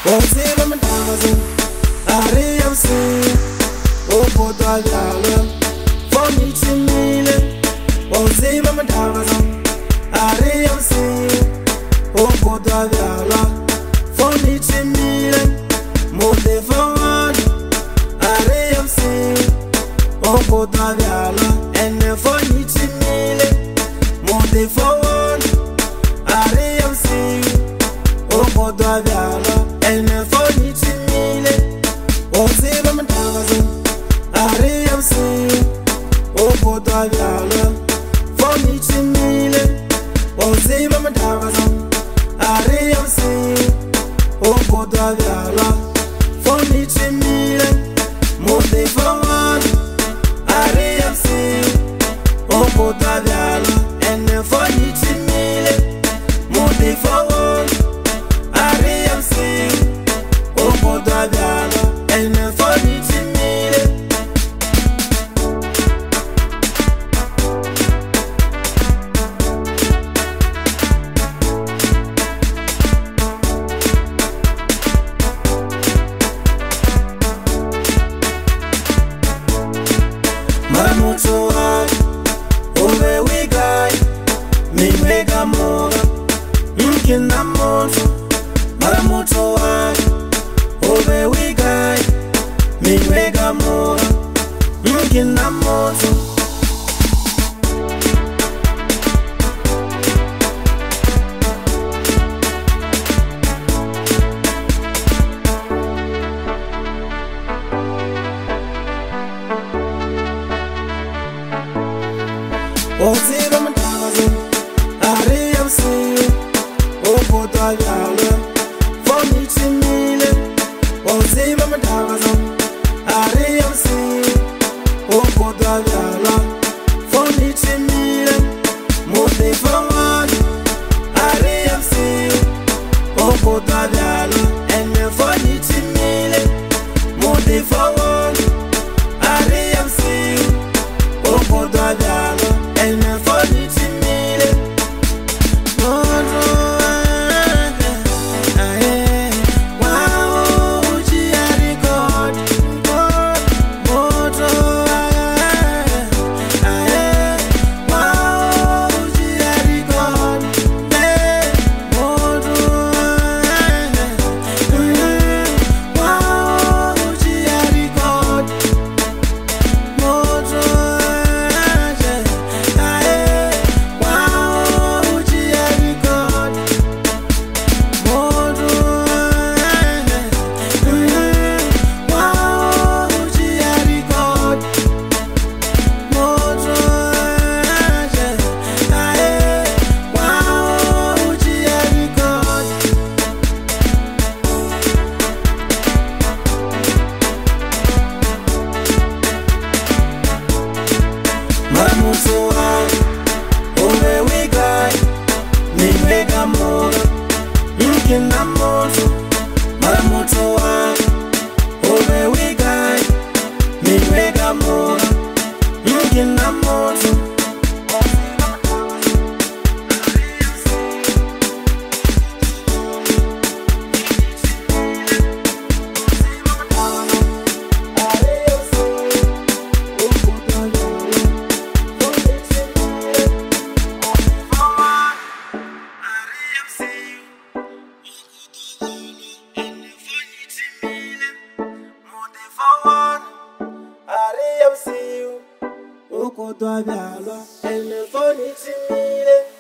Oziba mtagazo, Ariamsi, Obodo Aviala, Foni Chimile. Oziba mtagazo, Ariamsi, Obodo Aviala, Foni Chimile. Mode forward, Ariamsi, Obodo Aviala, and Foni Chimile. Mode forward, Ariamsi, Obodo Aviala. Ene foni chimile, oziba mtagazo, Ariamsi, Obodo Aviala. Foni chimile, oziba mtagazo, Ariamsi, Obodo Aviala. Foni chimile, mode forward, Ariamsi, Obodo Aviala. Ene foni chimile, mode forward, Ariamsi, Obodo Aviala. Ene foni chimile. Maramuto wa Ove wigai Mimega moga Mkina moto Maramuto wa Ove wigai Mimega moga Mkina moto Oziba mtagazo, Ariamsi, Obodo Aviala. Foni chimile, oziba mtagazo, Ariamsi, Obodo Aviala. Foni chimile, mode forward, Ariamsi, Obodo Aviala. Ene foni chimile, mode forward, Ariamsi, Obodo Aviala. Ene foni chimile, moto aye, wow, uchiari God, moto aye, wow, uchiari God, moto wow, uchiari God, moto. Maramuto wa Ove wigai Mimega moga Mkina moto Maramuto wa Ove wigai Mimega moga Mkina moto Ariamsi, Obodo Aviala. Ene foni chimile.